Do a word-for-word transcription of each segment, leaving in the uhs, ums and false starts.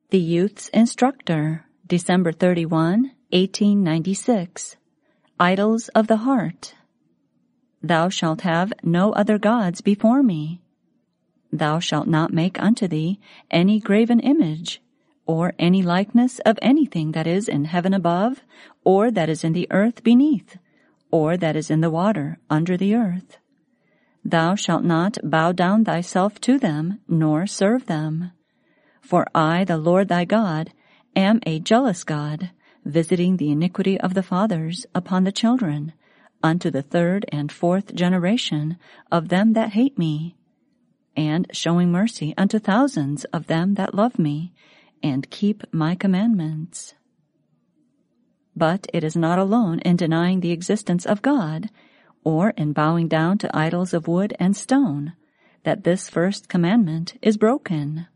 The Youth's Instructor, December thirty-first, eighteen ninety-six. Idols of the Heart. Thou shalt have no other gods before me. Thou shalt not make unto thee any graven image, or any likeness of anything that is in heaven above, or that is in the earth beneath, or that is in the water under the earth. Thou shalt not bow down thyself to them, nor serve them. For I, the Lord thy God, am a jealous God, visiting the iniquity of the fathers upon the children, unto the third and fourth generation of them that hate me, and showing mercy unto thousands of them that love me, and keep my commandments. But it is not alone in denying the existence of God, or in bowing down to idols of wood and stone, that this first commandment is broken.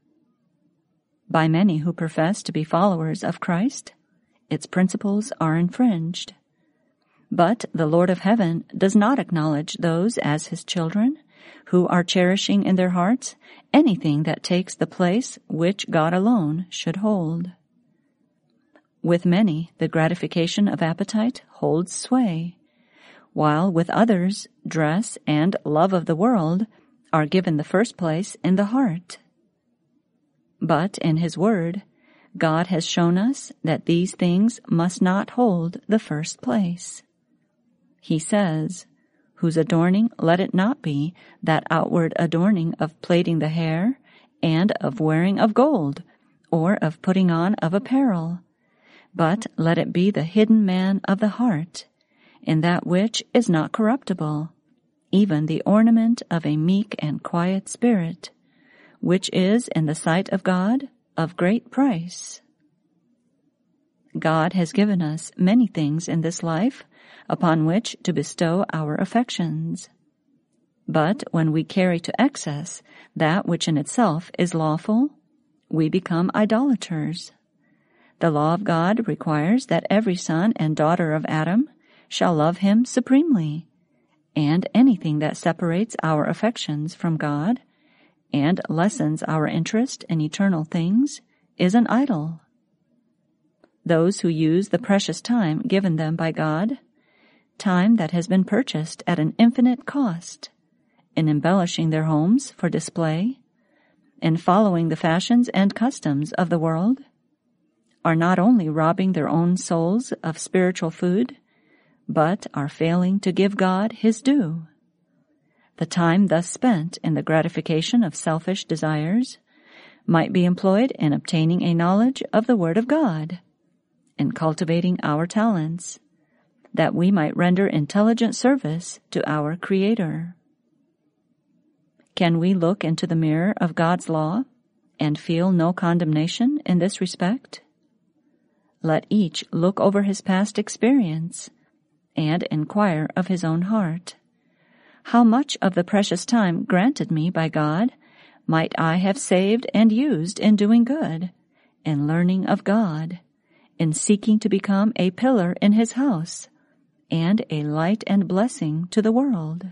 By many who profess to be followers of Christ, its principles are infringed. But the Lord of heaven does not acknowledge those as his children, who are cherishing in their hearts anything that takes the place which God alone should hold. With many, the gratification of appetite holds sway, while with others, dress and love of the world are given the first place in the heart. But in his word, God has shown us that these things must not hold the first place. He says, whose adorning let it not be that outward adorning of plaiting the hair, and of wearing of gold, or of putting on of apparel, but let it be the hidden man of the heart, in that which is not corruptible, even the ornament of a meek and quiet spirit, which is in the sight of God of great price. God has given us many things in this life upon which to bestow our affections. But when we carry to excess that which in itself is lawful, we become idolaters. The law of God requires that every son and daughter of Adam shall love him supremely, and anything that separates our affections from God and lessens our interest in eternal things is an idol. Those who use the precious time given them by God, time that has been purchased at an infinite cost, in embellishing their homes for display, in following the fashions and customs of the world, are not only robbing their own souls of spiritual food, but are failing to give God his due. The time thus spent in the gratification of selfish desires might be employed in obtaining a knowledge of the Word of God, in cultivating our talents, that we might render intelligent service to our Creator. Can we look into the mirror of God's law and feel no condemnation in this respect? Let each look over his past experience and inquire of his own heart. How much of the precious time granted me by God might I have saved and used in doing good, in learning of God, in seeking to become a pillar in his house, and a light and blessing to the world?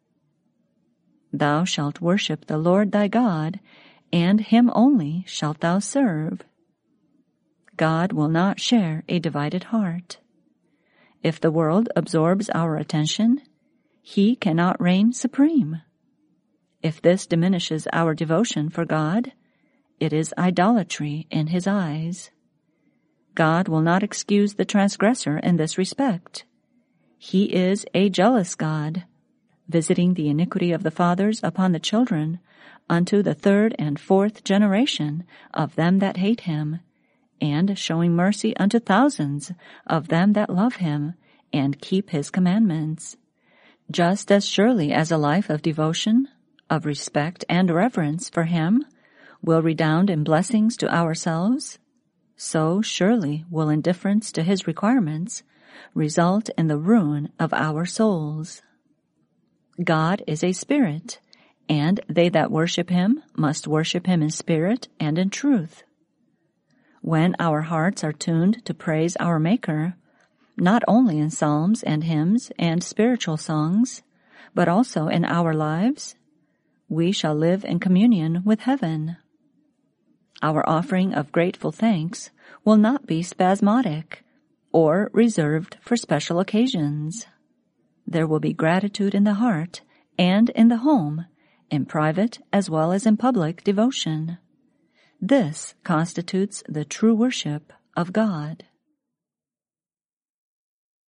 Thou shalt worship the Lord thy God, and him only shalt thou serve. God will not share a divided heart. If the world absorbs our attention, he cannot reign supreme. If this diminishes our devotion for God, it is idolatry in his eyes. God will not excuse the transgressor in this respect. He is a jealous God, visiting the iniquity of the fathers upon the children unto the third and fourth generation of them that hate him, and showing mercy unto thousands of them that love him and keep his commandments. Just as surely as a life of devotion, of respect and reverence for him will redound in blessings to ourselves, so surely will indifference to his requirements result in the ruin of our souls. God is a spirit, and they that worship him must worship him in spirit and in truth. When our hearts are tuned to praise our Maker, not only in psalms and hymns and spiritual songs, but also in our lives, we shall live in communion with heaven. Our offering of grateful thanks will not be spasmodic or reserved for special occasions. There will be gratitude in the heart and in the home, in private as well as in public devotion. This constitutes the true worship of God.